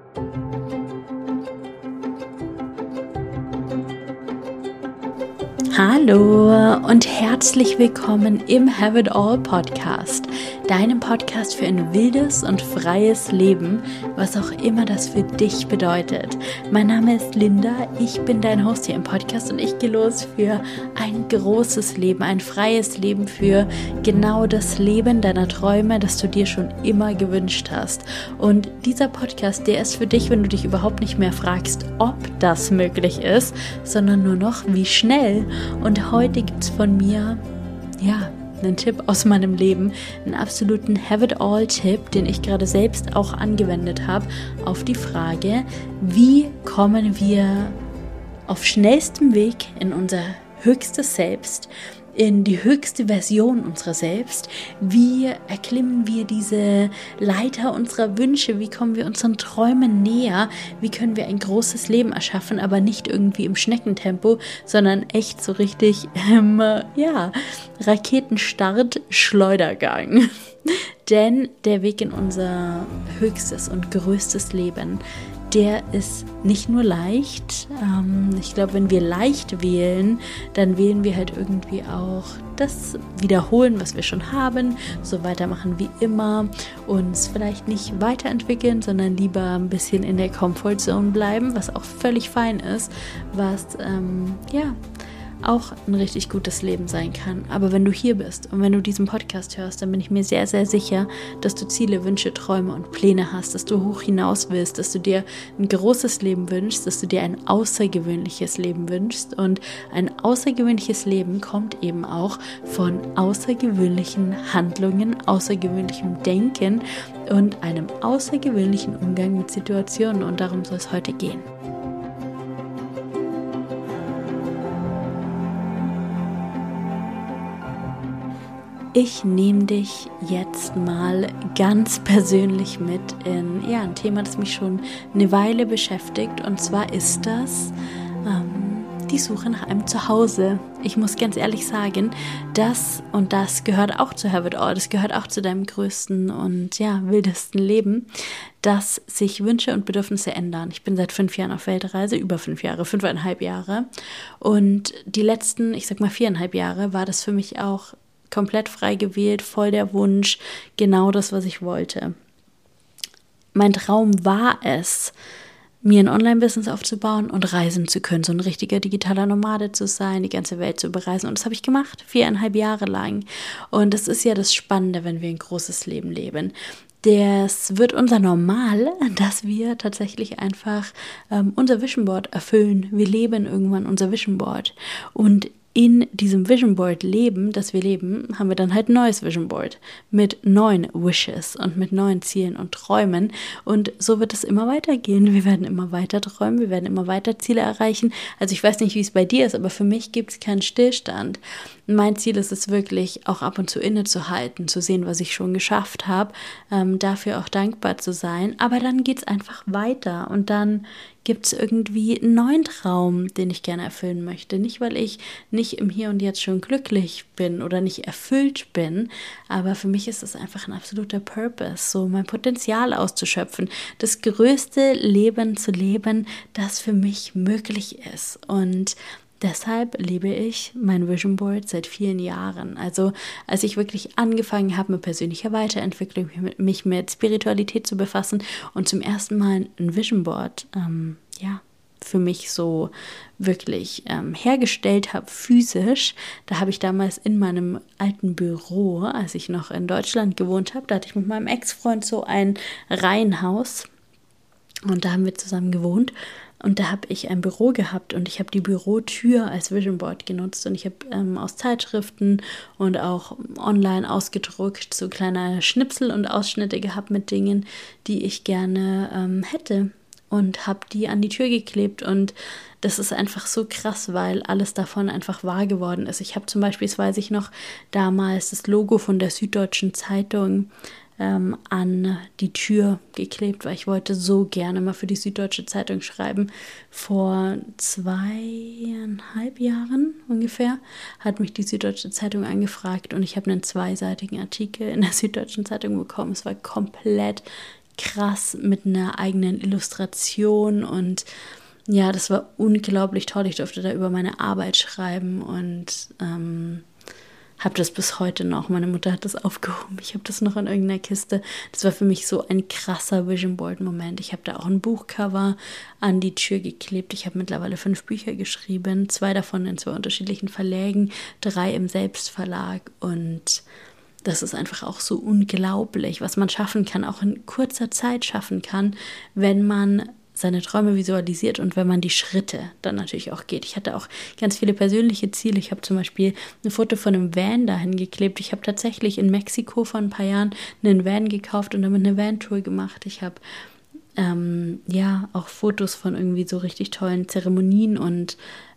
Hallo und herzlich willkommen im Have It All Podcast, deinem Podcast für ein wildes und freies Leben, was auch immer das für dich bedeutet. Mein Name ist Linda, ich bin dein Host hier im Podcast und ich gehe los für ein großes Leben, ein freies Leben, für genau das Leben deiner Träume, das du dir schon immer gewünscht hast. Und dieser Podcast, der ist für dich, wenn du dich überhaupt nicht mehr fragst, ob das möglich ist, sondern nur noch, wie schnell. Und heute gibt es von mir, einen Tipp aus meinem Leben, einen absoluten Have-it-all-Tipp, den ich gerade selbst auch angewendet habe, auf die Frage, wie kommen wir auf schnellstem Weg in unser höchstes Selbst, in die höchste Version unserer selbst. Wie erklimmen wir diese Leiter unserer Wünsche? Wie kommen wir unseren Träumen näher? Wie können wir ein großes Leben erschaffen, aber nicht irgendwie im Schneckentempo, sondern echt so richtig Raketenstart, Schleudergang. Denn der Weg in unser höchstes und größtes Leben, der ist nicht nur leicht. Ich glaube, wenn wir leicht wählen, dann wählen wir halt irgendwie auch das Wiederholen, was wir schon haben, so weitermachen wie immer, uns vielleicht nicht weiterentwickeln, sondern lieber ein bisschen in der Comfortzone bleiben, was auch völlig fein ist, was auch ein richtig gutes Leben sein kann. Aber wenn du hier bist und wenn du diesen Podcast hörst, dann bin ich mir sehr, sehr sicher, dass du Ziele, Wünsche, Träume und Pläne hast, dass du hoch hinaus willst, dass du dir ein großes Leben wünschst, dass du dir ein außergewöhnliches Leben wünschst. Und ein außergewöhnliches Leben kommt eben auch von außergewöhnlichen Handlungen, außergewöhnlichem Denken und einem außergewöhnlichen Umgang mit Situationen. Und darum soll es heute gehen. Ich nehme dich jetzt mal ganz persönlich mit in ein Thema, das mich schon eine Weile beschäftigt. Und zwar ist das die Suche nach einem Zuhause. Ich muss ganz ehrlich sagen, das gehört auch zu Have It All. Das gehört auch zu deinem größten und wildesten Leben, dass sich Wünsche und Bedürfnisse ändern. Ich bin seit 5 Jahren auf Weltreise, über 5 Jahre, 5,5 Jahre. Und die letzten, 4,5 Jahre war das für mich auch komplett frei gewählt, voll der Wunsch, genau das, was ich wollte. Mein Traum war es, mir ein Online-Business aufzubauen und reisen zu können, so ein richtiger digitaler Nomade zu sein, die ganze Welt zu bereisen. Und das habe ich gemacht, 4,5 Jahre lang. Und das ist ja das Spannende, wenn wir ein großes Leben leben. Das wird unser Normal, dass wir tatsächlich einfach unser Vision Board erfüllen. Wir leben irgendwann unser Vision Board. Und in diesem Vision Board leben, das wir leben, haben wir dann halt ein neues Vision Board mit neuen Wishes und mit neuen Zielen und Träumen. Und so wird es immer weitergehen. Wir werden immer weiter träumen, wir werden immer weiter Ziele erreichen. Also ich weiß nicht, wie es bei dir ist, aber für mich gibt es keinen Stillstand. Mein Ziel ist es wirklich, auch ab und zu innezuhalten, zu sehen, was ich schon geschafft habe, dafür auch dankbar zu sein. Aber dann geht es einfach weiter und dann gibt es irgendwie einen neuen Traum, den ich gerne erfüllen möchte. Nicht, weil ich nicht im Hier und Jetzt schon glücklich bin oder nicht erfüllt bin, aber für mich ist es einfach ein absoluter Purpose, so mein Potenzial auszuschöpfen, das größte Leben zu leben, das für mich möglich ist. Und deshalb lebe ich mein Vision Board seit vielen Jahren. Also als ich wirklich angefangen habe mit persönlicher Weiterentwicklung, mich mit Spiritualität zu befassen und zum ersten Mal ein Vision Board für mich so wirklich hergestellt habe, physisch, da habe ich damals in meinem alten Büro, als ich noch in Deutschland gewohnt habe, da hatte ich mit meinem Ex-Freund so ein Reihenhaus und da haben wir zusammen gewohnt. Und da habe ich ein Büro gehabt und ich habe die Bürotür als Vision Board genutzt und ich habe aus Zeitschriften und auch online ausgedruckt so kleine Schnipsel und Ausschnitte gehabt mit Dingen, die ich gerne hätte und habe die an die Tür geklebt und das ist einfach so krass, weil alles davon einfach wahr geworden ist. Ich habe zum Beispiel, das weiß ich noch, damals das Logo von der Süddeutschen Zeitung an die Tür geklebt, weil ich wollte so gerne mal für die Süddeutsche Zeitung schreiben. Vor 2,5 Jahren ungefähr hat mich die Süddeutsche Zeitung angefragt und ich habe einen 2-seitigen Artikel in der Süddeutschen Zeitung bekommen. Es war komplett krass mit einer eigenen Illustration und ja, das war unglaublich toll. Ich durfte da über meine Arbeit schreiben und habe das bis heute noch. Meine Mutter hat das aufgehoben. Ich habe das noch in irgendeiner Kiste. Das war für mich so ein krasser Vision Board-Moment. Ich habe da auch ein Buchcover an die Tür geklebt. Ich habe mittlerweile 5 Bücher geschrieben, 2 davon in 2 unterschiedlichen Verlägen, 3 im Selbstverlag und das ist einfach auch so unglaublich, was man schaffen kann, auch in kurzer Zeit schaffen kann, wenn man seine Träume visualisiert und wenn man die Schritte dann natürlich auch geht. Ich hatte auch ganz viele persönliche Ziele. Ich habe zum Beispiel ein Foto von einem Van dahin geklebt. Ich habe tatsächlich in Mexiko vor ein paar Jahren einen Van gekauft und damit eine Van-Tour gemacht. Ich habe auch Fotos von irgendwie so richtig tollen Zeremonien und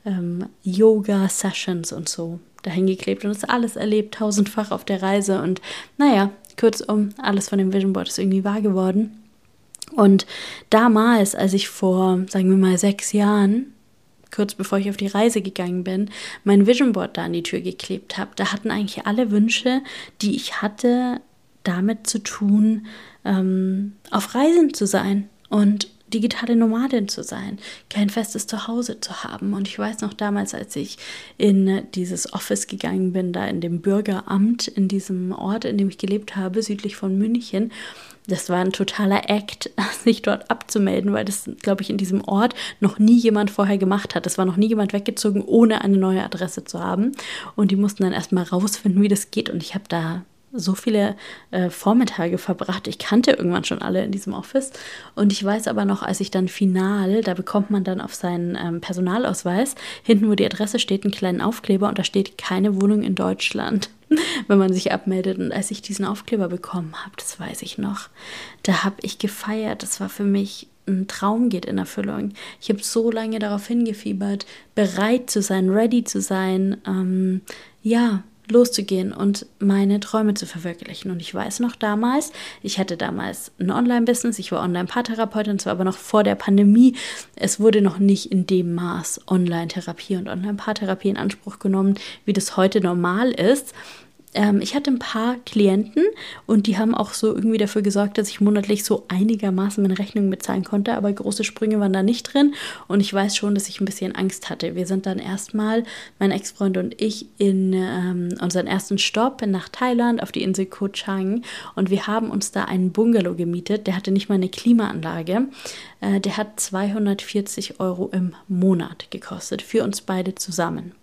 Yoga-Sessions und so dahin geklebt und das alles erlebt, 1000-fach auf der Reise und naja, kurzum, alles von dem Vision Board ist irgendwie wahr geworden. Und damals, als ich vor, sagen wir mal, 6 Jahren, kurz bevor ich auf die Reise gegangen bin, mein Vision Board da an die Tür geklebt habe, da hatten eigentlich alle Wünsche, die ich hatte, damit zu tun, auf Reisen zu sein und digitale Nomadin zu sein, kein festes Zuhause zu haben. Und ich weiß noch damals, als ich in dieses Office gegangen bin, da in dem Bürgeramt, in diesem Ort, in dem ich gelebt habe, südlich von München, das war ein totaler Act, sich dort abzumelden, weil das, glaube ich, in diesem Ort noch nie jemand vorher gemacht hat. Es war noch nie jemand weggezogen, ohne eine neue Adresse zu haben. Und die mussten dann erstmal rausfinden, wie das geht. Und ich habe da so viele Vormittage verbracht. Ich kannte irgendwann schon alle in diesem Office. Und ich weiß aber noch, als ich dann final, da bekommt man dann auf seinen Personalausweis, hinten, wo die Adresse steht, einen kleinen Aufkleber und da steht keine Wohnung in Deutschland, wenn man sich abmeldet. Und als ich diesen Aufkleber bekommen habe, das weiß ich noch, da habe ich gefeiert. Das war für mich ein Traum geht in Erfüllung. Ich habe so lange darauf hingefiebert, bereit zu sein, ready zu sein, loszugehen und meine Träume zu verwirklichen. Und ich weiß noch damals, ich hatte damals ein Online-Business, ich war Online-Paartherapeutin, zwar aber noch vor der Pandemie. Es wurde noch nicht in dem Maß Online-Therapie und Online-Paartherapie in Anspruch genommen, wie das heute normal ist. Ich hatte ein paar Klienten und die haben auch so irgendwie dafür gesorgt, dass ich monatlich so einigermaßen meine Rechnungen bezahlen konnte, aber große Sprünge waren da nicht drin und ich weiß schon, dass ich ein bisschen Angst hatte. Wir sind dann erstmal, mein Ex-Freund und ich, in unseren ersten Stopp nach Thailand auf die Insel Koh Chang und wir haben uns da einen Bungalow gemietet, der hatte nicht mal eine Klimaanlage. Der hat 240 € im Monat gekostet, für uns beide zusammen.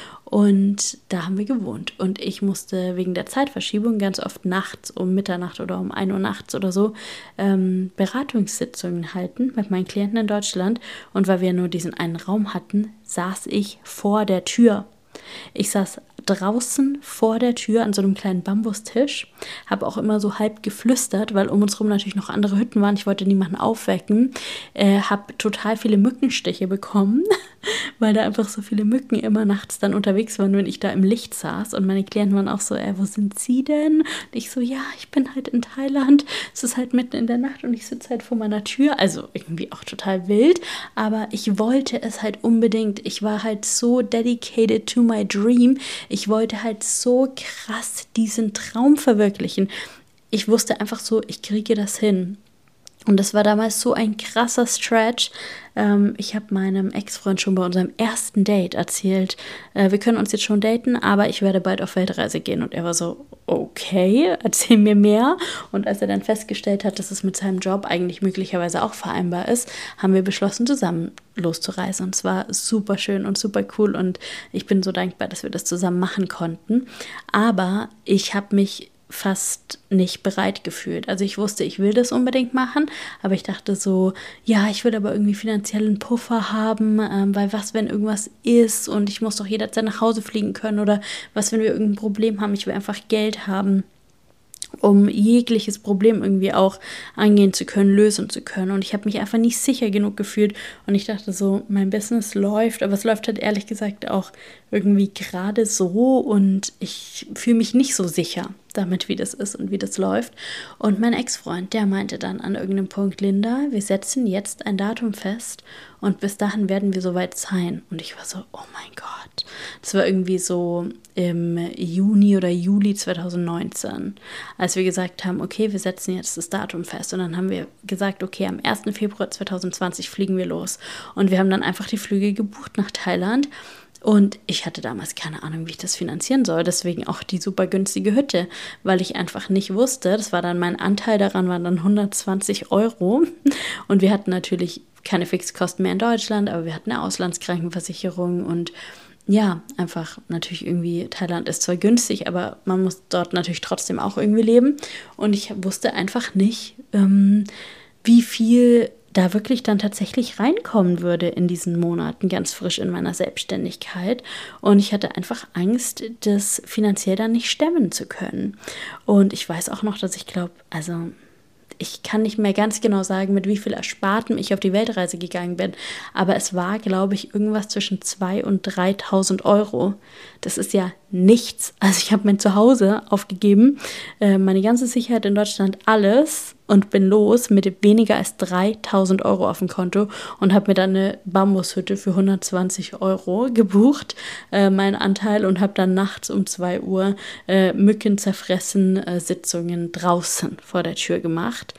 Und da haben wir gewohnt. Und ich musste wegen der Zeitverschiebung ganz oft nachts um Mitternacht oder um 1 Uhr nachts oder so Beratungssitzungen halten mit meinen Klienten in Deutschland. Und weil wir nur diesen einen Raum hatten, saß ich vor der Tür. Ich saß draußen vor der Tür an so einem kleinen Bambustisch, habe auch immer so halb geflüstert, weil um uns herum natürlich noch andere Hütten waren. Ich wollte niemanden aufwecken, habe total viele Mückenstiche bekommen, weil da einfach so viele Mücken immer nachts dann unterwegs waren, wenn ich da im Licht saß. Und meine Klienten waren auch so, wo sind Sie denn? Und ich so, ja, ich bin halt in Thailand. Es ist halt mitten in der Nacht und ich sitze halt vor meiner Tür. Also irgendwie auch total wild, aber ich wollte es halt unbedingt. Ich war halt so dedicated to my dream. Ich wollte halt so krass diesen Traum verwirklichen. Ich wusste einfach so, ich kriege das hin. Und das war damals so ein krasser Stretch. Ich habe meinem Ex-Freund schon bei unserem ersten Date erzählt, wir können uns jetzt schon daten, aber ich werde bald auf Weltreise gehen. Und er war so, okay, erzähl mir mehr. Und als er dann festgestellt hat, dass es mit seinem Job eigentlich möglicherweise auch vereinbar ist, haben wir beschlossen, zusammen loszureisen. Und es war super schön und super cool. Und ich bin so dankbar, dass wir das zusammen machen konnten. Aber ich habe mich fast nicht bereit gefühlt. Also ich wusste, ich will das unbedingt machen, aber ich dachte so, ja, ich will aber irgendwie finanziellen Puffer haben, weil was, wenn irgendwas ist und ich muss doch jederzeit nach Hause fliegen können oder was, wenn wir irgendein Problem haben, ich will einfach Geld haben, um jegliches Problem irgendwie auch angehen zu können, lösen zu können. Und ich habe mich einfach nicht sicher genug gefühlt. Und ich dachte so, mein Business läuft, aber es läuft halt ehrlich gesagt auch irgendwie gerade so und ich fühle mich nicht so sicher. damit, wie das ist und wie das läuft. Und mein Ex-Freund, der meinte dann an irgendeinem Punkt, Linda, wir setzen jetzt ein Datum fest und bis dahin werden wir soweit sein. Und ich war so, oh mein Gott. Das war irgendwie so im Juni oder Juli 2019, als wir gesagt haben, okay, wir setzen jetzt das Datum fest. Und dann haben wir gesagt, okay, am 1. Februar 2020 fliegen wir los. Und wir haben dann einfach die Flüge gebucht nach Thailand. Und ich hatte damals keine Ahnung, wie ich das finanzieren soll. Deswegen auch die super günstige Hütte, weil ich einfach nicht wusste. Das war dann mein Anteil daran, waren dann 120 Euro. Und wir hatten natürlich keine Fixkosten mehr in Deutschland, aber wir hatten eine Auslandskrankenversicherung und ja, einfach natürlich irgendwie, Thailand ist zwar günstig, aber man muss dort natürlich trotzdem auch irgendwie leben. Und ich wusste einfach nicht, wie viel da wirklich dann tatsächlich reinkommen würde in diesen Monaten, ganz frisch in meiner Selbstständigkeit. Und ich hatte einfach Angst, das finanziell dann nicht stemmen zu können. Und ich weiß auch noch, dass ich glaube, also ich kann nicht mehr ganz genau sagen, mit wie viel Erspartem ich auf die Weltreise gegangen bin, aber es war, glaube ich, irgendwas zwischen 2.000 und 3.000 Euro. Das ist ja nichts. Also ich habe mein Zuhause aufgegeben, meine ganze Sicherheit in Deutschland, alles und bin los mit weniger als 3.000 Euro auf dem Konto und habe mir dann eine Bambushütte für 120 Euro gebucht, meinen Anteil, und habe dann nachts um 2 Uhr mückenzerfressen Sitzungen draußen vor der Tür gemacht.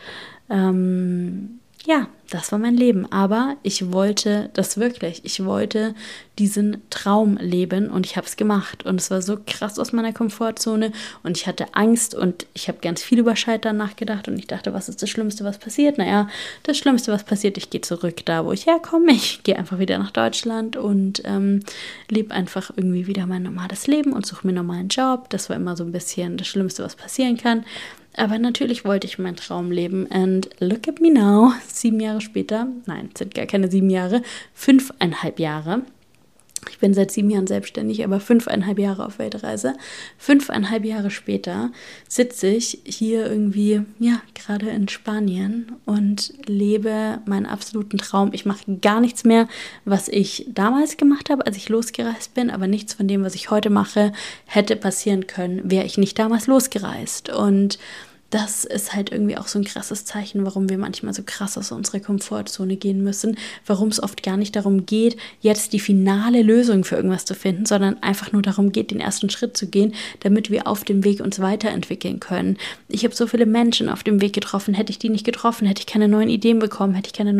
Ja, das war mein Leben, aber ich wollte das wirklich. Ich wollte diesen Traum leben und ich habe es gemacht und es war so krass aus meiner Komfortzone und ich hatte Angst und ich habe ganz viel über Scheitern nachgedacht und ich dachte, was ist das Schlimmste, was passiert? Naja, das Schlimmste, was passiert, ich gehe zurück da, wo ich herkomme. Ich gehe einfach wieder nach Deutschland und lebe einfach irgendwie wieder mein normales Leben und suche mir einen normalen Job. Das war immer so ein bisschen das Schlimmste, was passieren kann. Aber natürlich wollte ich meinen Traum leben. And look at me now. 7 Jahre später, nein, es sind gar keine 7 Jahre, 5,5 Jahre. Ich bin seit 7 Jahren selbstständig, aber 5,5 Jahre auf Weltreise. 5,5 Jahre später sitze ich hier irgendwie, ja, gerade in Spanien und lebe meinen absoluten Traum. Ich mache gar nichts mehr, was ich damals gemacht habe, als ich losgereist bin, aber nichts von dem, was ich heute mache, hätte passieren können, wäre ich nicht damals losgereist. Und das ist halt irgendwie auch so ein krasses Zeichen, warum wir manchmal so krass aus unserer Komfortzone gehen müssen, warum es oft gar nicht darum geht, jetzt die finale Lösung für irgendwas zu finden, sondern einfach nur darum geht, den ersten Schritt zu gehen, damit wir auf dem Weg uns weiterentwickeln können. Ich habe so viele Menschen auf dem Weg getroffen, hätte ich die nicht getroffen, hätte ich keine neuen Ideen bekommen,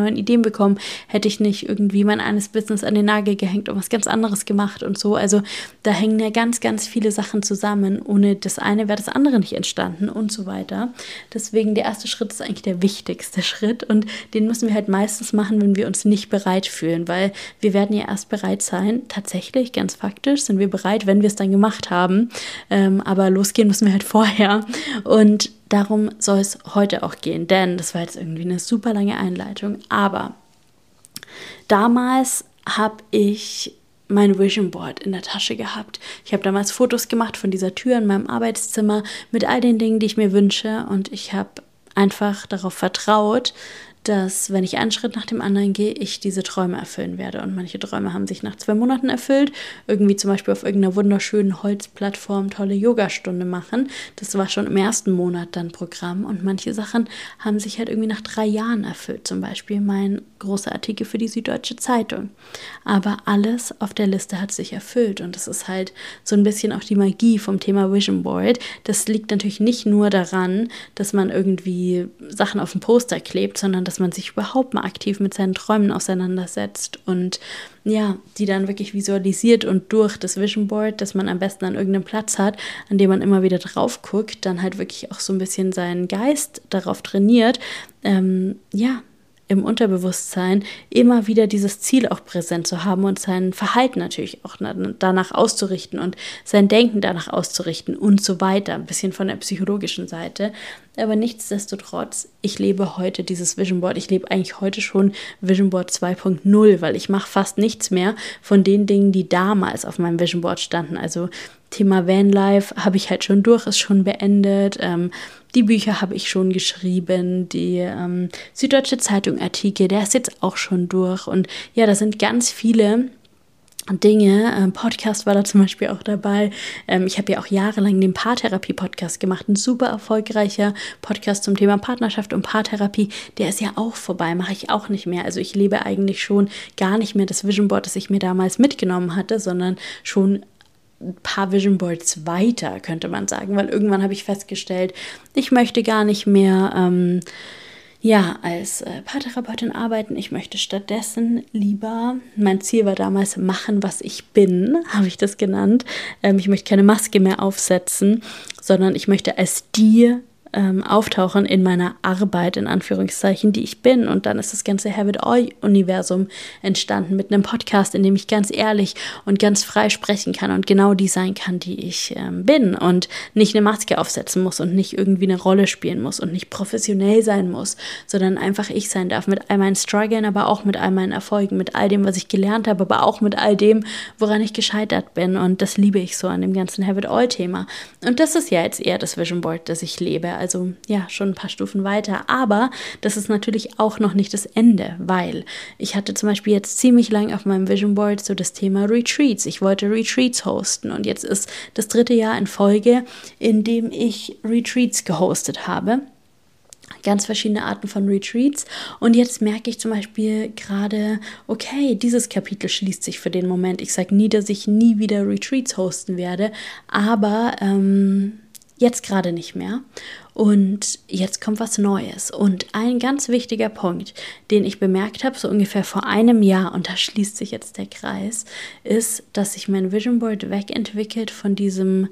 hätte ich nicht irgendwie mein eines Business an den Nagel gehängt und was ganz anderes gemacht und so. Also da hängen ja ganz, ganz viele Sachen zusammen. Ohne das eine wäre das andere nicht entstanden und so weiter. Deswegen der erste Schritt ist eigentlich der wichtigste Schritt und den müssen wir halt meistens machen, wenn wir uns nicht bereit fühlen, weil wir werden ja erst bereit sein, tatsächlich, ganz faktisch sind wir bereit, wenn wir es dann gemacht haben, aber losgehen müssen wir halt vorher und darum soll es heute auch gehen, denn das war jetzt irgendwie eine super lange Einleitung, aber damals habe ich mein Vision Board in der Tasche gehabt. Ich habe damals Fotos gemacht von dieser Tür in meinem Arbeitszimmer mit all den Dingen, die ich mir wünsche und ich habe einfach darauf vertraut, dass, wenn ich einen Schritt nach dem anderen gehe, ich diese Träume erfüllen werde. Und manche Träume haben sich nach 2 Monaten erfüllt. Irgendwie zum Beispiel auf irgendeiner wunderschönen Holzplattform tolle Yogastunde machen. Das war schon im ersten Monat dann Programm. Und manche Sachen haben sich halt irgendwie nach 3 Jahren erfüllt. Zum Beispiel mein großer Artikel für die Süddeutsche Zeitung. Aber alles auf der Liste hat sich erfüllt. Und das ist halt so ein bisschen auch die Magie vom Thema Vision Board. Das liegt natürlich nicht nur daran, dass man irgendwie Sachen auf dem Poster klebt, sondern dass man sich überhaupt mal aktiv mit seinen Träumen auseinandersetzt und ja, die dann wirklich visualisiert und durch das Vision Board, das man am besten an irgendeinem Platz hat, an dem man immer wieder drauf guckt, dann halt wirklich auch so ein bisschen seinen Geist darauf trainiert, im Unterbewusstsein immer wieder dieses Ziel auch präsent zu haben und sein Verhalten natürlich auch danach auszurichten und sein Denken danach auszurichten und so weiter. Ein bisschen von der psychologischen Seite. Aber nichtsdestotrotz, ich lebe heute dieses Vision Board. Ich lebe eigentlich heute schon Vision Board 2.0, weil ich mache fast nichts mehr von den Dingen, die damals auf meinem Vision Board standen. Also Thema Vanlife habe ich halt schon durch, ist schon beendet. Die Bücher habe ich schon geschrieben, die Süddeutsche Zeitung Artikel, der ist jetzt auch schon durch. Und ja, da sind ganz viele Dinge. Podcast war da zum Beispiel auch dabei. Ich habe ja auch jahrelang den Paartherapie-Podcast gemacht. Ein super erfolgreicher Podcast zum Thema Partnerschaft und Paartherapie. Der ist ja auch vorbei, mache ich auch nicht mehr. Also ich lebe eigentlich schon gar nicht mehr das Vision Board, das ich mir damals mitgenommen hatte, sondern schon ein paar Vision Boards weiter, könnte man sagen. Weil irgendwann habe ich festgestellt, ich möchte gar nicht mehr als Paartherapeutin arbeiten. Ich möchte stattdessen lieber, mein Ziel war damals, machen, was ich bin, habe ich das genannt. Ich möchte keine Maske mehr aufsetzen, sondern ich möchte als die auftauchen in meiner Arbeit, in Anführungszeichen, die ich bin. Und dann ist das ganze Have It All-Universum entstanden mit einem Podcast, in dem ich ganz ehrlich und ganz frei sprechen kann und genau die sein kann, die ich bin und nicht eine Maske aufsetzen muss und nicht irgendwie eine Rolle spielen muss und nicht professionell sein muss, sondern einfach ich sein darf mit all meinen Struggeln, aber auch mit all meinen Erfolgen, mit all dem, was ich gelernt habe, aber auch mit all dem, woran ich gescheitert bin. Und das liebe ich so an dem ganzen Have It All-Thema. Und das ist ja jetzt eher das Vision Board, das ich lebe. Also ja, schon ein paar Stufen weiter. Aber das ist natürlich auch noch nicht das Ende, weil ich hatte zum Beispiel jetzt ziemlich lang auf meinem Vision Board so das Thema Retreats. Ich wollte Retreats hosten und jetzt ist das 3. Jahr in Folge, in dem ich Retreats gehostet habe. Ganz verschiedene Arten von Retreats. Und jetzt merke ich zum Beispiel gerade, okay, dieses Kapitel schließt sich für den Moment. Ich sage nie, dass ich nie wieder Retreats hosten werde, aber jetzt gerade nicht mehr. Und jetzt kommt was Neues. Und ein ganz wichtiger Punkt, den ich bemerkt habe, so ungefähr vor einem Jahr, und da schließt sich jetzt der Kreis, ist, dass sich mein Vision Board wegentwickelt von diesem,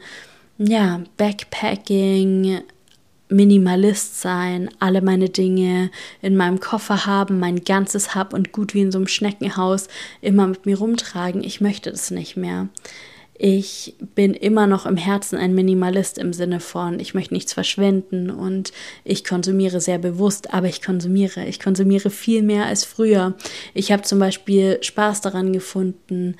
Backpacking, Minimalist sein, alle meine Dinge in meinem Koffer haben, mein ganzes Hab und Gut wie in so einem Schneckenhaus immer mit mir rumtragen. Ich möchte das nicht mehr. Ich bin immer noch im Herzen ein Minimalist im Sinne von, ich möchte nichts verschwenden und ich konsumiere sehr bewusst, aber ich konsumiere viel mehr als früher. Ich habe zum Beispiel Spaß daran gefunden,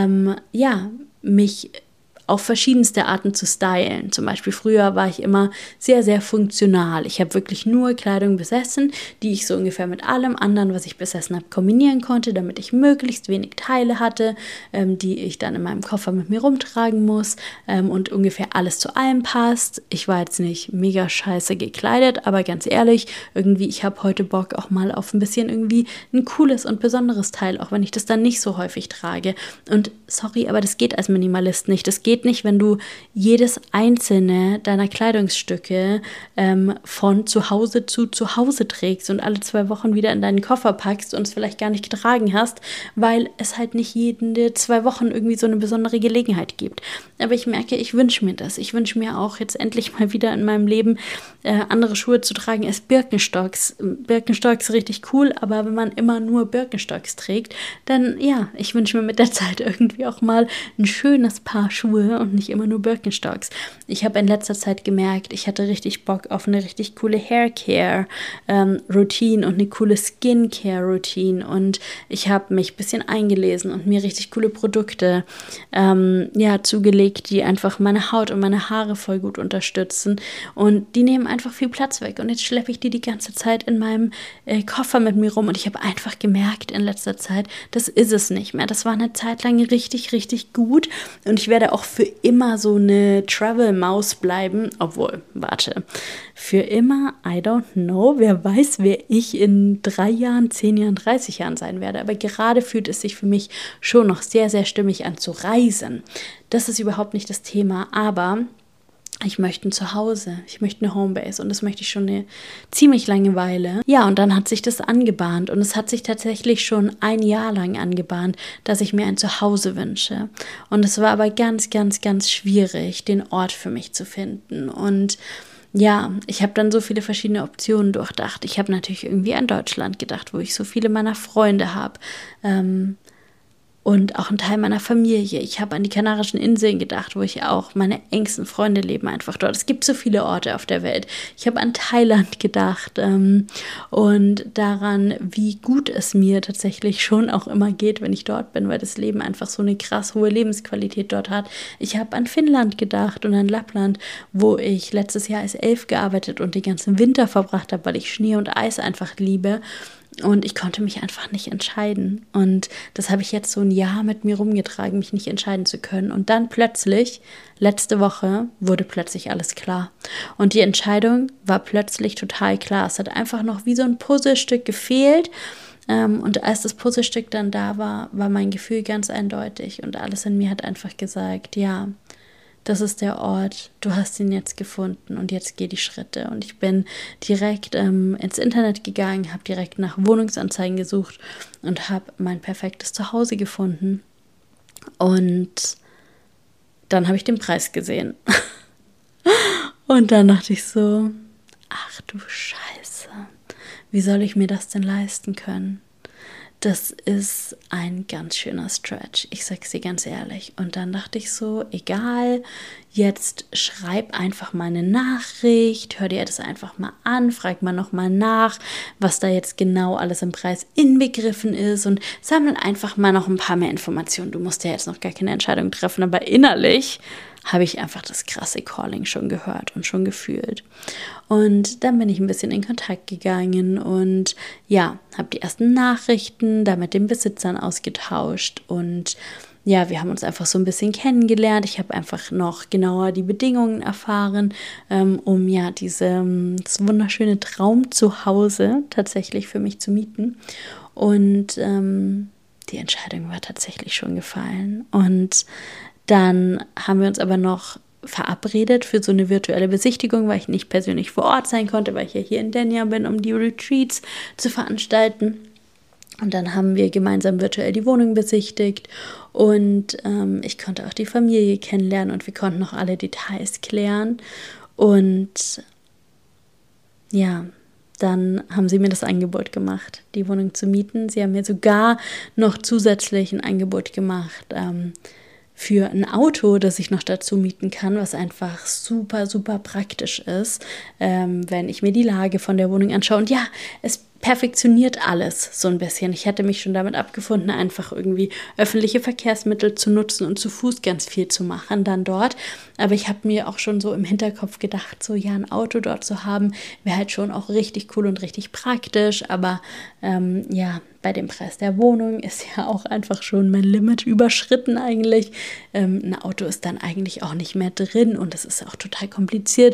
mich auf verschiedenste Arten zu stylen. Zum Beispiel früher war ich immer sehr, sehr funktional. Ich habe wirklich nur Kleidung besessen, die ich so ungefähr mit allem anderen, was ich besessen habe, kombinieren konnte, damit ich möglichst wenig Teile hatte, die ich dann in meinem Koffer mit mir rumtragen muss und ungefähr alles zu allem passt. Ich war jetzt nicht mega scheiße gekleidet, aber ganz ehrlich, irgendwie, ich habe heute Bock auch mal auf ein bisschen irgendwie ein cooles und besonderes Teil, auch wenn ich das dann nicht so häufig trage. Und sorry, aber das geht als Minimalist nicht. Das geht nicht, wenn du jedes einzelne deiner Kleidungsstücke von zu Hause zu Hause trägst und alle 2 Wochen wieder in deinen Koffer packst und es vielleicht gar nicht getragen hast, weil es halt nicht jede 2 Wochen irgendwie so eine besondere Gelegenheit gibt. Aber ich merke, ich wünsche mir das. Ich wünsche mir auch jetzt endlich mal wieder in meinem Leben andere Schuhe zu tragen als Birkenstocks. Birkenstocks richtig cool, aber wenn man immer nur Birkenstocks trägt, dann ich wünsche mir mit der Zeit irgendwie auch mal ein schönes Paar Schuhe und nicht immer nur Birkenstocks. Ich habe in letzter Zeit gemerkt, ich hatte richtig Bock auf eine richtig coole Haircare-Routine und eine coole Skincare-Routine und ich habe mich ein bisschen eingelesen und mir richtig coole Produkte zugelegt, die einfach meine Haut und meine Haare voll gut unterstützen und die nehmen einfach viel Platz weg und jetzt schleppe ich die ganze Zeit in meinem Koffer mit mir rum und ich habe einfach gemerkt in letzter Zeit, das ist es nicht mehr. Das war eine Zeit lang richtig, richtig gut und ich werde auch für immer so eine Travel-Maus bleiben, obwohl, für immer, I don't know, wer weiß, wer ich in 3 Jahren, 10 Jahren, 30 Jahren sein werde, aber gerade fühlt es sich für mich schon noch sehr, sehr stimmig an zu reisen. Das ist überhaupt nicht das Thema, aber ich möchte ein Zuhause, ich möchte eine Homebase und das möchte ich schon eine ziemlich lange Weile. Ja, und dann hat sich das angebahnt und es hat sich tatsächlich schon 1 Jahr lang angebahnt, dass ich mir ein Zuhause wünsche. Und es war aber ganz, ganz, ganz schwierig, den Ort für mich zu finden und ja, ich habe dann so viele verschiedene Optionen durchdacht. Ich habe natürlich irgendwie an Deutschland gedacht, wo ich so viele meiner Freunde habe. Und auch ein Teil meiner Familie. Ich habe an die Kanarischen Inseln gedacht, wo ich auch, meine engsten Freunde leben einfach dort. Es gibt so viele Orte auf der Welt. Ich habe an Thailand gedacht und daran, wie gut es mir tatsächlich schon auch immer geht, wenn ich dort bin, weil das Leben einfach so eine krass hohe Lebensqualität dort hat. Ich habe an Finnland gedacht und an Lappland, wo ich letztes Jahr als Elf gearbeitet und den ganzen Winter verbracht habe, weil ich Schnee und Eis einfach liebe. Und ich konnte mich einfach nicht entscheiden. Und das habe ich jetzt so ein Jahr mit mir rumgetragen, mich nicht entscheiden zu können. Und dann plötzlich, letzte Woche, wurde plötzlich alles klar. Und die Entscheidung war plötzlich total klar. Es hat einfach noch wie so ein Puzzlestück gefehlt. Und als das Puzzlestück dann da war, war mein Gefühl ganz eindeutig. Und alles in mir hat einfach gesagt, ja, das ist der Ort, du hast ihn jetzt gefunden und jetzt geh die Schritte. Und ich bin direkt ins Internet gegangen, habe direkt nach Wohnungsanzeigen gesucht und habe mein perfektes Zuhause gefunden. Und dann habe ich den Preis gesehen. Und dann dachte ich so, ach du Scheiße, wie soll ich mir das denn leisten können? Das ist ein ganz schöner Stretch, ich sag's dir ganz ehrlich. Und dann dachte ich so, egal, jetzt schreib einfach mal eine Nachricht, hör dir das einfach mal an, frag mal nochmal nach, was da jetzt genau alles im Preis inbegriffen ist und sammle einfach mal noch ein paar mehr Informationen. Du musst ja jetzt noch gar keine Entscheidung treffen, aber innerlich habe ich einfach das krasse Calling schon gehört und schon gefühlt. Und dann bin ich ein bisschen in Kontakt gegangen und ja, habe die ersten Nachrichten da mit den Besitzern ausgetauscht und ja, wir haben uns einfach so ein bisschen kennengelernt. Ich habe einfach noch genauer die Bedingungen erfahren, um ja das wunderschöne Traumzuhause tatsächlich für mich zu mieten. Und die Entscheidung war tatsächlich schon gefallen. Und dann haben wir uns aber noch verabredet für so eine virtuelle Besichtigung, weil ich nicht persönlich vor Ort sein konnte, weil ich ja hier in Denia bin, um die Retreats zu veranstalten. Und dann haben wir gemeinsam virtuell die Wohnung besichtigt und ich konnte auch die Familie kennenlernen und wir konnten noch alle Details klären. Und ja, dann haben sie mir das Angebot gemacht, die Wohnung zu mieten. Sie haben mir sogar noch zusätzlich ein Angebot gemacht, für ein Auto, das ich noch dazu mieten kann, was einfach super, super praktisch ist, wenn ich mir die Lage von der Wohnung anschaue. Und ja, es perfektioniert alles so ein bisschen. Ich hätte mich schon damit abgefunden, einfach irgendwie öffentliche Verkehrsmittel zu nutzen und zu Fuß ganz viel zu machen dann dort. Aber ich habe mir auch schon so im Hinterkopf gedacht, so ja, ein Auto dort zu haben, wäre halt schon auch richtig cool und richtig praktisch. Aber ja, bei dem Preis der Wohnung ist ja auch einfach schon mein Limit überschritten eigentlich. Ein Auto ist dann eigentlich auch nicht mehr drin und es ist auch total kompliziert,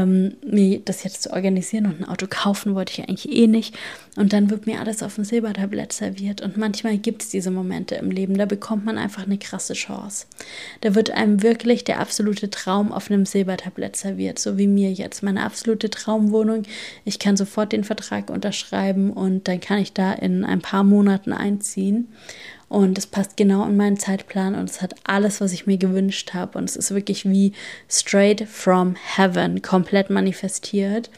mir das jetzt zu organisieren, und ein Auto kaufen wollte ich eigentlich eh nicht. Und dann wird mir alles auf dem Silbertablett serviert und manchmal gibt es diese Momente im Leben, da bekommt man einfach eine krasse Chance. Da wird einem wirklich der absolute Traum auf einem Silbertablett serviert, so wie mir jetzt, meine absolute Traumwohnung. Ich kann sofort den Vertrag unterschreiben und dann kann ich da in ein paar Monaten einziehen. Und es passt genau in meinen Zeitplan und es hat alles, was ich mir gewünscht habe. Und es ist wirklich wie straight from heaven, komplett manifestiert.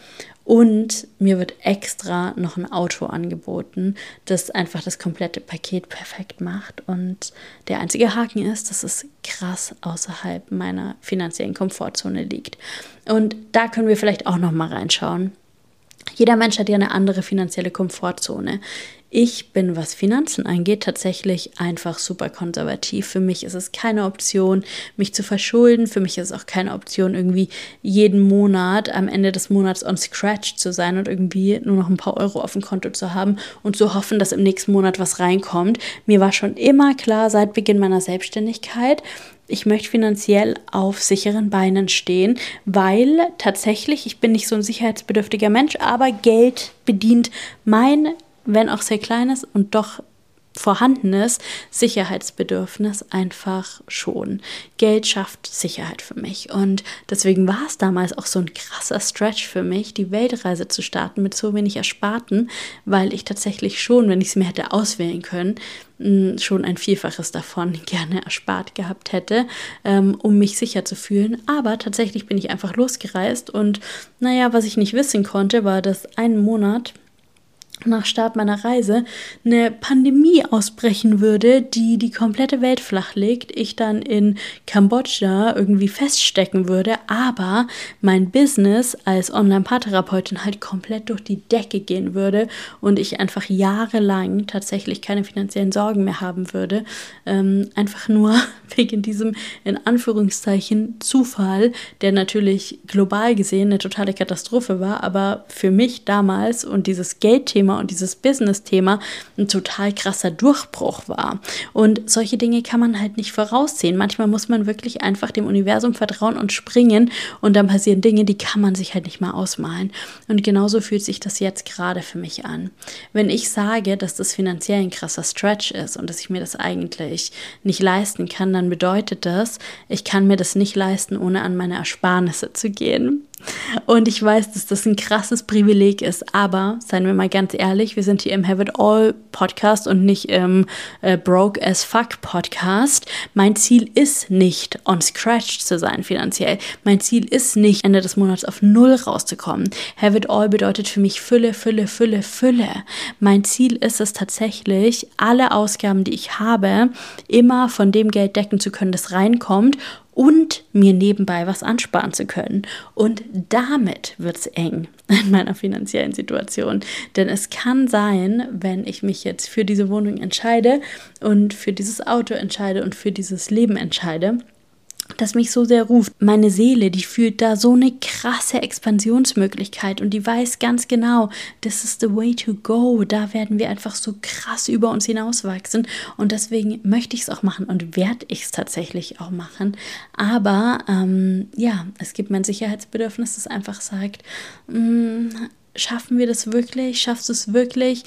Und mir wird extra noch ein Auto angeboten, das einfach das komplette Paket perfekt macht. Und der einzige Haken ist, dass es krass außerhalb meiner finanziellen Komfortzone liegt. Und da können wir vielleicht auch noch mal reinschauen. Jeder Mensch hat ja eine andere finanzielle Komfortzone. Ich bin, was Finanzen angeht, tatsächlich einfach super konservativ. Für mich ist es keine Option, mich zu verschulden. Für mich ist es auch keine Option, irgendwie jeden Monat am Ende des Monats on Scratch zu sein und irgendwie nur noch ein paar Euro auf dem Konto zu haben und zu hoffen, dass im nächsten Monat was reinkommt. Mir war schon immer klar, seit Beginn meiner Selbstständigkeit, ich möchte finanziell auf sicheren Beinen stehen, weil tatsächlich, ich bin nicht so ein sicherheitsbedürftiger Mensch, aber Geld bedient mein, wenn auch sehr kleines und doch vorhandenes Sicherheitsbedürfnis einfach schon. Geld schafft Sicherheit für mich und deswegen war es damals auch so ein krasser Stretch für mich, die Weltreise zu starten mit so wenig Ersparten, weil ich tatsächlich schon, wenn ich es mir hätte auswählen können, schon ein Vielfaches davon gerne erspart gehabt hätte, um mich sicher zu fühlen. Aber tatsächlich bin ich einfach losgereist und naja, was ich nicht wissen konnte, war, dass einen Monat nach Start meiner Reise eine Pandemie ausbrechen würde, die die komplette Welt flachlegt, ich dann in Kambodscha irgendwie feststecken würde, aber mein Business als Online-Paartherapeutin halt komplett durch die Decke gehen würde und ich einfach jahrelang tatsächlich keine finanziellen Sorgen mehr haben würde, einfach nur wegen diesem in Anführungszeichen Zufall, der natürlich global gesehen eine totale Katastrophe war, aber für mich damals und dieses Geldthema Geldthema und dieses Business-Thema ein total krasser Durchbruch war. Und solche Dinge kann man halt nicht voraussehen. Manchmal muss man wirklich einfach dem Universum vertrauen und springen und dann passieren Dinge, die kann man sich halt nicht mal ausmalen. Und genauso fühlt sich das jetzt gerade für mich an. Wenn ich sage, dass das finanziell ein krasser Stretch ist und dass ich mir das eigentlich nicht leisten kann, dann bedeutet das, ich kann mir das nicht leisten, ohne an meine Ersparnisse zu gehen. Und ich weiß, dass das ein krasses Privileg ist, aber seien wir mal ganz ehrlich, wir sind hier im Have It All Podcast und nicht im Broke as Fuck Podcast. Mein Ziel ist nicht, on scratch zu sein finanziell. Mein Ziel ist nicht, Ende des Monats auf 0 rauszukommen. Have It All bedeutet für mich Fülle, Fülle, Fülle, Fülle. Mein Ziel ist es tatsächlich, alle Ausgaben, die ich habe, immer von dem Geld decken zu können, das reinkommt, und mir nebenbei was ansparen zu können. Und damit wird es eng in meiner finanziellen Situation. Denn es kann sein, wenn ich mich jetzt für diese Wohnung entscheide und für dieses Auto entscheide und für dieses Leben entscheide, das mich so sehr ruft. Meine Seele, die fühlt da so eine krasse Expansionsmöglichkeit und die weiß ganz genau, this is the way to go. Da werden wir einfach so krass über uns hinauswachsen und deswegen möchte ich es auch machen und werde ich es tatsächlich auch machen. Aber es gibt mein Sicherheitsbedürfnis, das einfach sagt, schaffen wir das wirklich? Schaffst du es wirklich?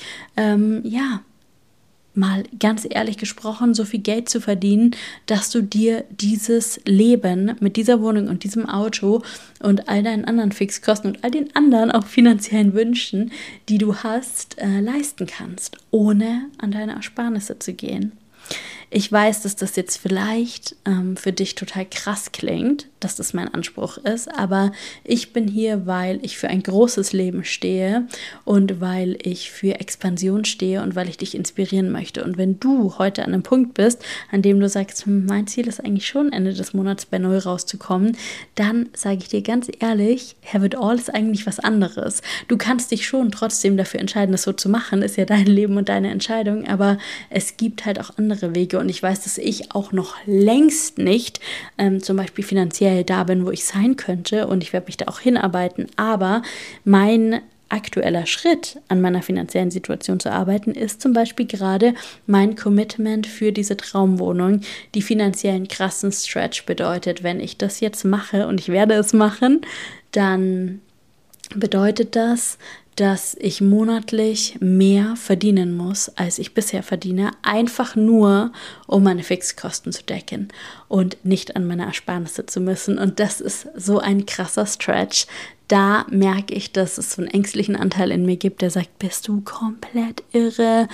Mal ganz ehrlich gesprochen, so viel Geld zu verdienen, dass du dir dieses Leben mit dieser Wohnung und diesem Auto und all deinen anderen Fixkosten und all den anderen auch finanziellen Wünschen, die du hast, leisten kannst, ohne an deine Ersparnisse zu gehen. Ich weiß, dass das jetzt vielleicht für dich total krass klingt, dass das mein Anspruch ist, aber ich bin hier, weil ich für ein großes Leben stehe und weil ich für Expansion stehe und weil ich dich inspirieren möchte. Und wenn du heute an einem Punkt bist, an dem du sagst, mein Ziel ist eigentlich schon, Ende des Monats bei 0 rauszukommen, dann sage ich dir ganz ehrlich, Have It All ist eigentlich was anderes. Du kannst dich schon trotzdem dafür entscheiden, das so zu machen, ist ja dein Leben und deine Entscheidung, aber es gibt halt auch andere Wege und ich weiß, dass ich auch noch längst nicht zum Beispiel finanziell da bin, wo ich sein könnte und ich werde mich da auch hinarbeiten, aber mein aktueller Schritt, an meiner finanziellen Situation zu arbeiten, ist zum Beispiel gerade mein Commitment für diese Traumwohnung, die finanziellen krassen Stretch bedeutet. Wenn ich das jetzt mache und ich werde es machen, dann bedeutet das, dass ich monatlich mehr verdienen muss, als ich bisher verdiene, einfach nur, um meine Fixkosten zu decken und nicht an meine Ersparnisse zu müssen. Und das ist so ein krasser Stretch. Da merke ich, dass es so einen ängstlichen Anteil in mir gibt, der sagt, bist du komplett irre?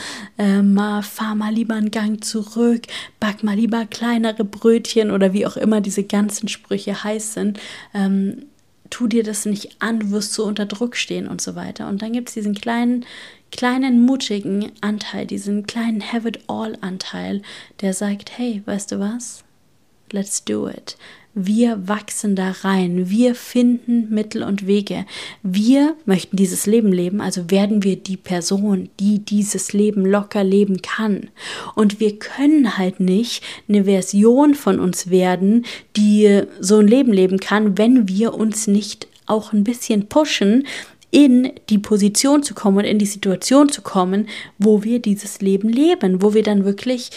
Fahr mal lieber einen Gang zurück, back mal lieber kleinere Brötchen oder wie auch immer diese ganzen Sprüche heißen. Tu dir das nicht an, du wirst so unter Druck stehen und so weiter. Und dann gibt es diesen kleinen, mutigen Anteil, diesen kleinen Have-it-all-Anteil, der sagt, hey, weißt du was? Let's do it. Wir wachsen da rein, wir finden Mittel und Wege. Wir möchten dieses Leben leben, also werden wir die Person, die dieses Leben locker leben kann. Und wir können halt nicht eine Version von uns werden, die so ein Leben leben kann, wenn wir uns nicht auch ein bisschen pushen, in die Position zu kommen und in die Situation zu kommen, wo wir dieses Leben leben, wo wir dann wirklich,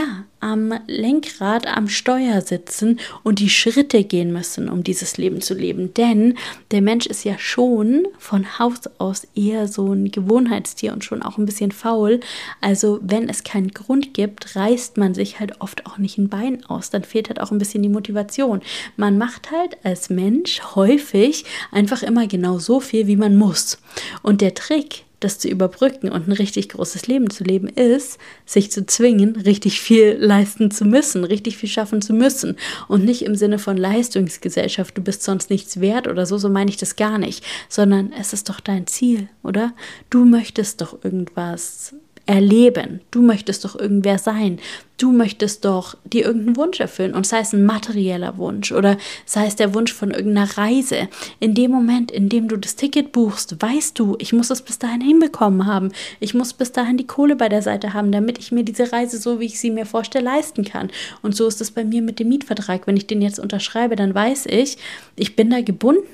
am Lenkrad, am Steuer sitzen und die Schritte gehen müssen, um dieses Leben zu leben. Denn der Mensch ist ja schon von Haus aus eher so ein Gewohnheitstier und schon auch ein bisschen faul. Also wenn es keinen Grund gibt, reißt man sich halt oft auch nicht ein Bein aus. Dann fehlt halt auch ein bisschen die Motivation. Man macht halt als Mensch häufig einfach immer genau so viel, wie man muss. Und der Trick, das zu überbrücken und ein richtig großes Leben zu leben, ist, sich zu zwingen, richtig viel leisten zu müssen, richtig viel schaffen zu müssen. Und nicht im Sinne von Leistungsgesellschaft, du bist sonst nichts wert oder so meine ich das gar nicht, sondern es ist doch dein Ziel, oder? Du möchtest doch irgendwas erleben, du möchtest doch irgendwer sein, du möchtest doch dir irgendeinen Wunsch erfüllen und sei es ein materieller Wunsch oder sei es der Wunsch von irgendeiner Reise. In dem Moment, in dem du das Ticket buchst, weißt du, ich muss es bis dahin hinbekommen haben, ich muss bis dahin die Kohle bei der Seite haben, damit ich mir diese Reise, so wie ich sie mir vorstelle, leisten kann. Und so ist es bei mir mit dem Mietvertrag. Wenn ich den jetzt unterschreibe, dann weiß ich, ich bin da gebunden.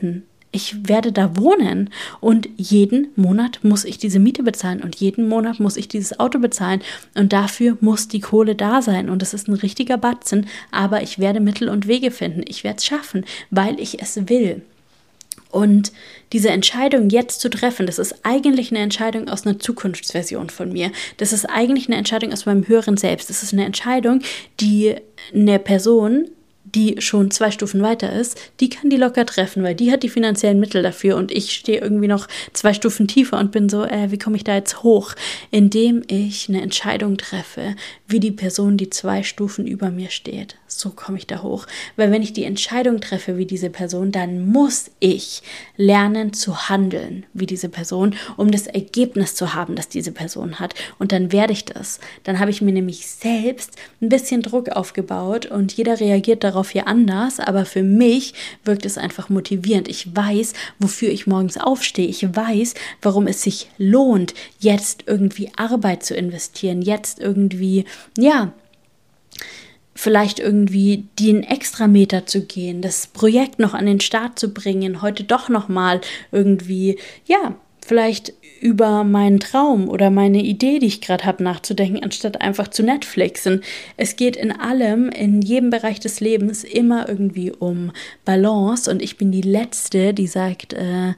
Ich werde da wohnen und jeden Monat muss ich diese Miete bezahlen und jeden Monat muss ich dieses Auto bezahlen und dafür muss die Kohle da sein und das ist ein richtiger Batzen, aber ich werde Mittel und Wege finden. Ich werde es schaffen, weil ich es will. Und diese Entscheidung jetzt zu treffen, das ist eigentlich eine Entscheidung aus einer Zukunftsversion von mir. Das ist eigentlich eine Entscheidung aus meinem höheren Selbst. Das ist eine Entscheidung, die eine Person, die schon 2 Stufen weiter ist, die kann die locker treffen, weil die hat die finanziellen Mittel dafür und ich stehe irgendwie noch 2 Stufen tiefer und bin so, wie komme ich da jetzt hoch? Indem ich eine Entscheidung treffe, wie die Person, die 2 Stufen über mir steht. So komme ich da hoch. Weil wenn ich die Entscheidung treffe wie diese Person, dann muss ich lernen zu handeln wie diese Person, um das Ergebnis zu haben, das diese Person hat. Und dann werde ich das. Dann habe ich mir nämlich selbst ein bisschen Druck aufgebaut und jeder reagiert darauf hier anders, aber für mich wirkt es einfach motivierend. Ich weiß, wofür ich morgens aufstehe. Ich weiß, warum es sich lohnt, jetzt irgendwie Arbeit zu investieren, jetzt irgendwie, vielleicht irgendwie den Extrameter zu gehen, das Projekt noch an den Start zu bringen, heute doch nochmal irgendwie, vielleicht über meinen Traum oder meine Idee, die ich gerade habe, nachzudenken, anstatt einfach zu Netflixen. Es geht in allem, in jedem Bereich des Lebens immer irgendwie um Balance und ich bin die Letzte, die sagt,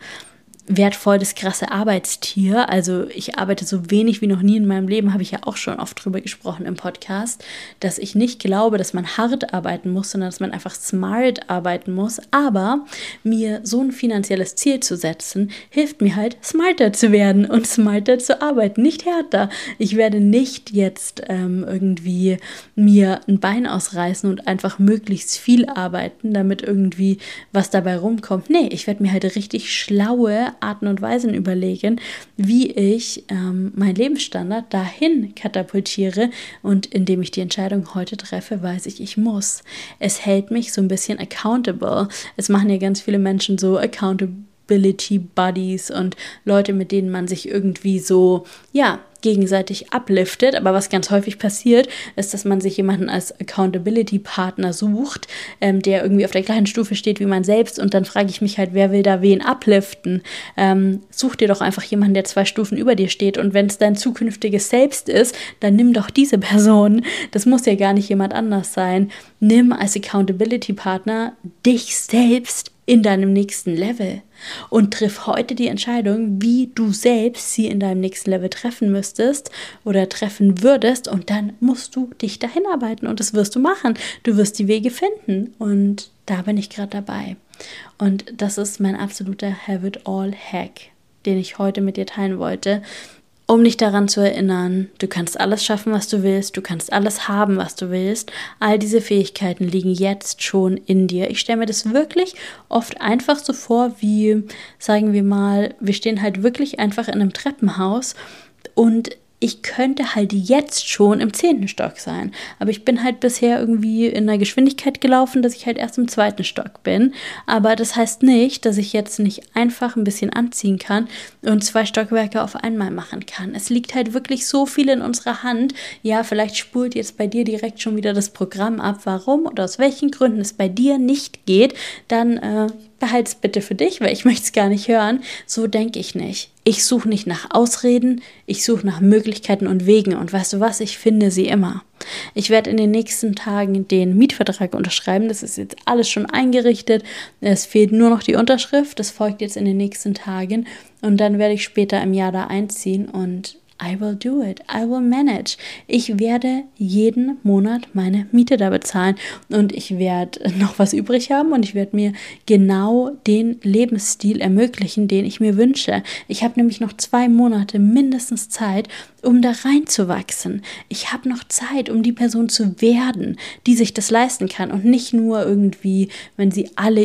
wertvoll das krasse Arbeitstier. Also ich arbeite so wenig wie noch nie in meinem Leben, habe ich ja auch schon oft drüber gesprochen im Podcast, dass ich nicht glaube, dass man hart arbeiten muss, sondern dass man einfach smart arbeiten muss. Aber mir so ein finanzielles Ziel zu setzen, hilft mir halt, smarter zu werden und smarter zu arbeiten, nicht härter. Ich werde nicht jetzt irgendwie mir ein Bein ausreißen und einfach möglichst viel arbeiten, damit irgendwie was dabei rumkommt. Nee, ich werde mir halt richtig schlaue Arten und Weisen überlegen, wie ich meinen Lebensstandard dahin katapultiere und indem ich die Entscheidung heute treffe, weiß ich muss. Es hält mich so ein bisschen accountable. Es machen ja ganz viele Menschen so Accountability Buddies und Leute, mit denen man sich irgendwie so, gegenseitig upliftet, aber was ganz häufig passiert, ist, dass man sich jemanden als Accountability-Partner sucht, der irgendwie auf der gleichen Stufe steht wie man selbst und dann frage ich mich halt, wer will da wen upliften? Such dir doch einfach jemanden, der 2 Stufen über dir steht und wenn es dein zukünftiges Selbst ist, dann nimm doch diese Person. Das muss ja gar nicht jemand anders sein. Nimm als Accountability-Partner dich selbst in deinem nächsten Level und triff heute die Entscheidung, wie du selbst sie in deinem nächsten Level treffen müsstest oder treffen würdest und dann musst du dich dahin arbeiten und das wirst du machen. Du wirst die Wege finden und da bin ich gerade dabei. Und das ist mein absoluter Have-it-all-Hack, den ich heute mit dir teilen wollte, um dich daran zu erinnern, du kannst alles schaffen, was du willst, du kannst alles haben, was du willst. All diese Fähigkeiten liegen jetzt schon in dir. Ich stelle mir das wirklich oft einfach so vor, wie, sagen wir mal, wir stehen halt wirklich einfach in einem Treppenhaus und ich könnte halt jetzt schon im 10. Stock sein. Aber ich bin halt bisher irgendwie in einer Geschwindigkeit gelaufen, dass ich halt erst im 2. Stock bin. Aber das heißt nicht, dass ich jetzt nicht einfach ein bisschen anziehen kann und 2 Stockwerke auf einmal machen kann. Es liegt halt wirklich so viel in unserer Hand. Ja, vielleicht spult jetzt bei dir direkt schon wieder das Programm ab, warum oder aus welchen Gründen es bei dir nicht geht. Dann behalte es bitte für dich, weil ich möchte es gar nicht hören. So denke ich nicht. Ich suche nicht nach Ausreden, ich suche nach Möglichkeiten und Wegen. Und weißt du was, ich finde sie immer. Ich werde in den nächsten Tagen den Mietvertrag unterschreiben. Das ist jetzt alles schon eingerichtet. Es fehlt nur noch die Unterschrift. Das folgt jetzt in den nächsten Tagen. Und dann werde ich später im Jahr da einziehen und I will do it. I will manage. Ich werde jeden Monat meine Miete da bezahlen und ich werde noch was übrig haben und ich werde mir genau den Lebensstil ermöglichen, den ich mir wünsche. Ich habe nämlich noch 2 Monate mindestens Zeit, um da reinzuwachsen. Ich habe noch Zeit, um die Person zu werden, die sich das leisten kann und nicht nur irgendwie, wenn sie alle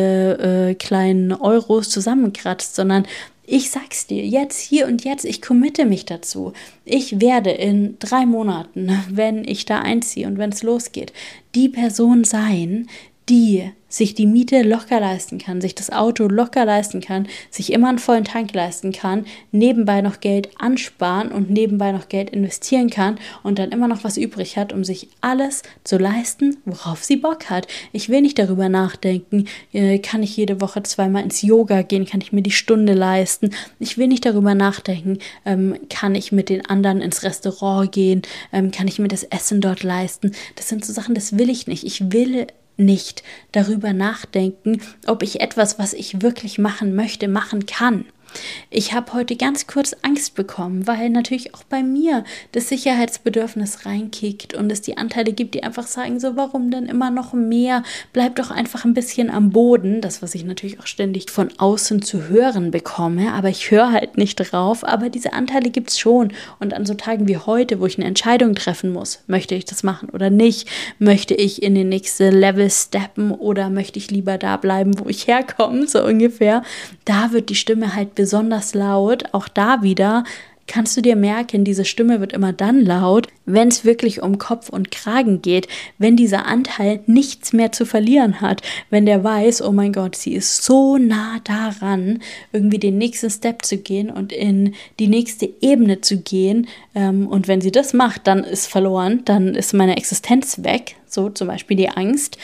ihre kleinen Euros zusammenkratzt, sondern ich sag's dir, jetzt, hier und jetzt, ich committe mich dazu. Ich werde in 3 Monaten, wenn ich da einziehe und wenn es losgeht, die Person sein, die sich die Miete locker leisten kann, sich das Auto locker leisten kann, sich immer einen vollen Tank leisten kann, nebenbei noch Geld ansparen und nebenbei noch Geld investieren kann und dann immer noch was übrig hat, um sich alles zu leisten, worauf sie Bock hat. Ich will nicht darüber nachdenken, kann ich jede Woche 2-mal ins Yoga gehen, kann ich mir die Stunde leisten. Ich will nicht darüber nachdenken, kann ich mit den anderen ins Restaurant gehen, kann ich mir das Essen dort leisten. Das sind so Sachen, das will ich nicht. Ich will nicht darüber nachdenken, ob ich etwas, was ich wirklich machen möchte, machen kann. Ich habe heute ganz kurz Angst bekommen, weil natürlich auch bei mir das Sicherheitsbedürfnis reinkickt und es die Anteile gibt, die einfach sagen, so warum denn immer noch mehr? Bleib doch einfach ein bisschen am Boden. Das, was ich natürlich auch ständig von außen zu hören bekomme, aber ich höre halt nicht drauf. Aber diese Anteile gibt es schon. Und an so Tagen wie heute, wo ich eine Entscheidung treffen muss, möchte ich das machen oder nicht? Möchte ich in den nächsten Level steppen oder möchte ich lieber da bleiben, wo ich herkomme, so ungefähr? Da wird die Stimme halt besonders laut. Auch da wieder kannst du dir merken, diese Stimme wird immer dann laut, wenn es wirklich um Kopf und Kragen geht, wenn dieser Anteil nichts mehr zu verlieren hat, wenn der weiß, oh mein Gott, sie ist so nah daran, irgendwie den nächsten Step zu gehen und in die nächste Ebene zu gehen, und wenn sie das macht, dann ist verloren, dann ist meine Existenz weg, so zum Beispiel die Angst,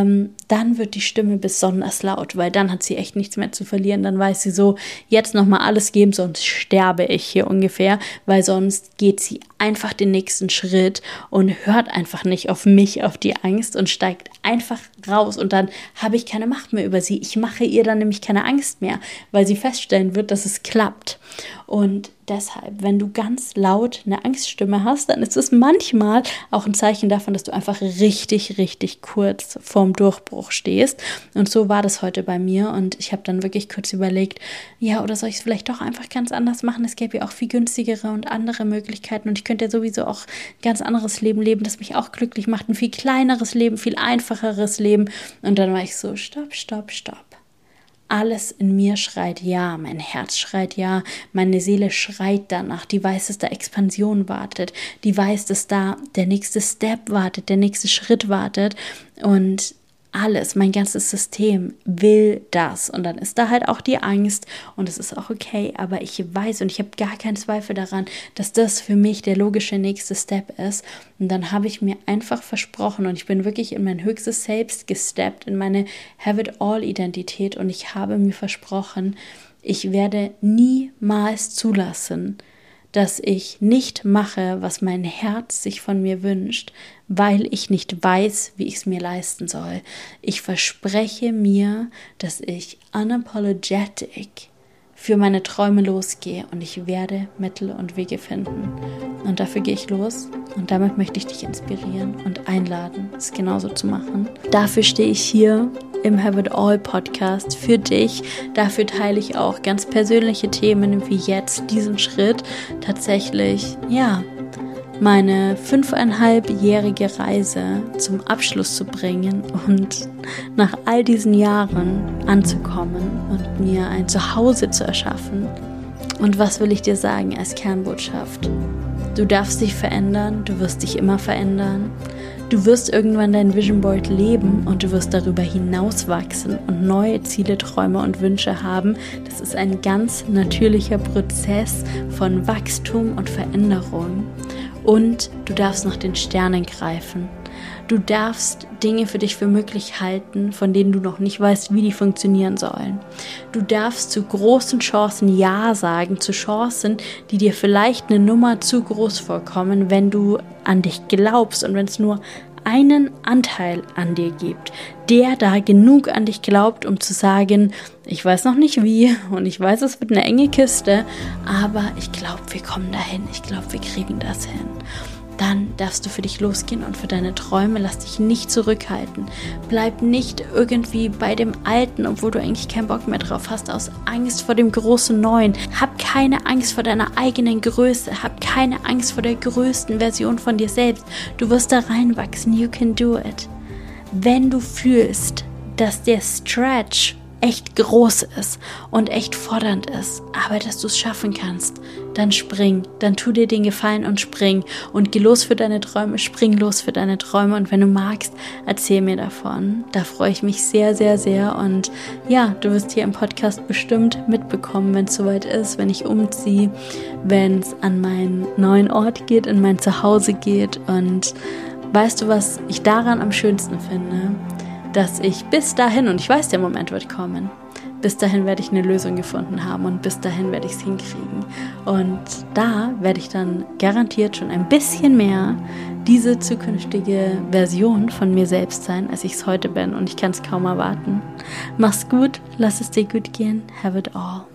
dann wird die Stimme besonders laut, weil dann hat sie echt nichts mehr zu verlieren, dann weiß sie so, jetzt nochmal alles geben, sonst sterbe ich hier ungefähr, weil sonst geht sie einfach den nächsten Schritt und hört einfach nicht auf mich, auf die Angst und steigt einfach raus und dann habe ich keine Macht mehr über sie. Ich mache ihr dann nämlich keine Angst mehr, weil sie feststellen wird, dass es klappt. Und deshalb, wenn du ganz laut eine Angststimme hast, dann ist es manchmal auch ein Zeichen davon, dass du einfach richtig, richtig kurz vorm Durchbruch stehst. Und so war das heute bei mir und ich habe dann wirklich kurz überlegt, ja, oder soll ich es vielleicht doch einfach ganz anders machen? Es gäbe ja auch viel günstigere und andere Möglichkeiten und ich könnte ja sowieso auch ein ganz anderes Leben leben, das mich auch glücklich macht, ein viel kleineres Leben, viel einfacheres Leben. Und dann war ich so, stopp. Alles in mir schreit ja, mein Herz schreit ja, meine Seele schreit danach, die weiß, dass da Expansion wartet, die weiß, dass da der nächste Step wartet, der nächste Schritt wartet und alles, mein ganzes System will das und dann ist da halt auch die Angst und es ist auch okay, aber ich weiß und ich habe gar keinen Zweifel daran, dass das für mich der logische nächste Step ist und dann habe ich mir einfach versprochen und ich bin wirklich in mein höchstes Selbst gesteppt, in meine Have-it-all-Identität und ich habe mir versprochen, ich werde niemals zulassen, dass ich nicht mache, was mein Herz sich von mir wünscht, weil ich nicht weiß, wie ich es mir leisten soll. Ich verspreche mir, dass ich unapologetic für meine Träume losgehe und ich werde Mittel und Wege finden. Und dafür gehe ich los und damit möchte ich dich inspirieren und einladen, es genauso zu machen. Dafür stehe ich hier im Have It All Podcast für dich. Dafür teile ich auch ganz persönliche Themen wie jetzt diesen Schritt tatsächlich, meine 5,5-jährige Reise zum Abschluss zu bringen und nach all diesen Jahren anzukommen und mir ein Zuhause zu erschaffen. Und was will ich dir sagen als Kernbotschaft? Du darfst dich verändern, du wirst dich immer verändern. Du wirst irgendwann dein Vision Board leben und du wirst darüber hinaus wachsen und neue Ziele, Träume und Wünsche haben. Das ist ein ganz natürlicher Prozess von Wachstum und Veränderung. Und du darfst nach den Sternen greifen. Du darfst Dinge für dich für möglich halten, von denen du noch nicht weißt, wie die funktionieren sollen. Du darfst zu großen Chancen Ja sagen, zu Chancen, die dir vielleicht eine Nummer zu groß vorkommen, wenn du an dich glaubst und wenn es nur einen Anteil an dir gibt, der da genug an dich glaubt, um zu sagen, ich weiß noch nicht wie und ich weiß, es wird eine enge Kiste, aber ich glaube, wir kommen dahin, ich glaube, wir kriegen das hin. Dann darfst du für dich losgehen und für deine Träume, lass dich nicht zurückhalten. Bleib nicht irgendwie bei dem Alten, obwohl du eigentlich keinen Bock mehr drauf hast, aus Angst vor dem großen Neuen. Hab keine Angst vor deiner eigenen Größe, hab keine Angst vor der größten Version von dir selbst. Du wirst da reinwachsen, you can do it. Wenn du fühlst, dass der Stretch echt groß ist und echt fordernd ist, aber dass du es schaffen kannst, dann spring, dann tu dir den Gefallen und spring und geh los für deine Träume, spring los für deine Träume und wenn du magst, erzähl mir davon. Da freue ich mich sehr, sehr, sehr und ja, du wirst hier im Podcast bestimmt mitbekommen, wenn es soweit ist, wenn ich umziehe, wenn es an meinen neuen Ort geht, in mein Zuhause geht und weißt du, was ich daran am schönsten finde? Dass ich bis dahin, und ich weiß, der Moment wird kommen, bis dahin werde ich eine Lösung gefunden haben und bis dahin werde ich es hinkriegen. Und da werde ich dann garantiert schon ein bisschen mehr diese zukünftige Version von mir selbst sein, als ich es heute bin und ich kann es kaum erwarten. Mach's gut, lass es dir gut gehen, have it all.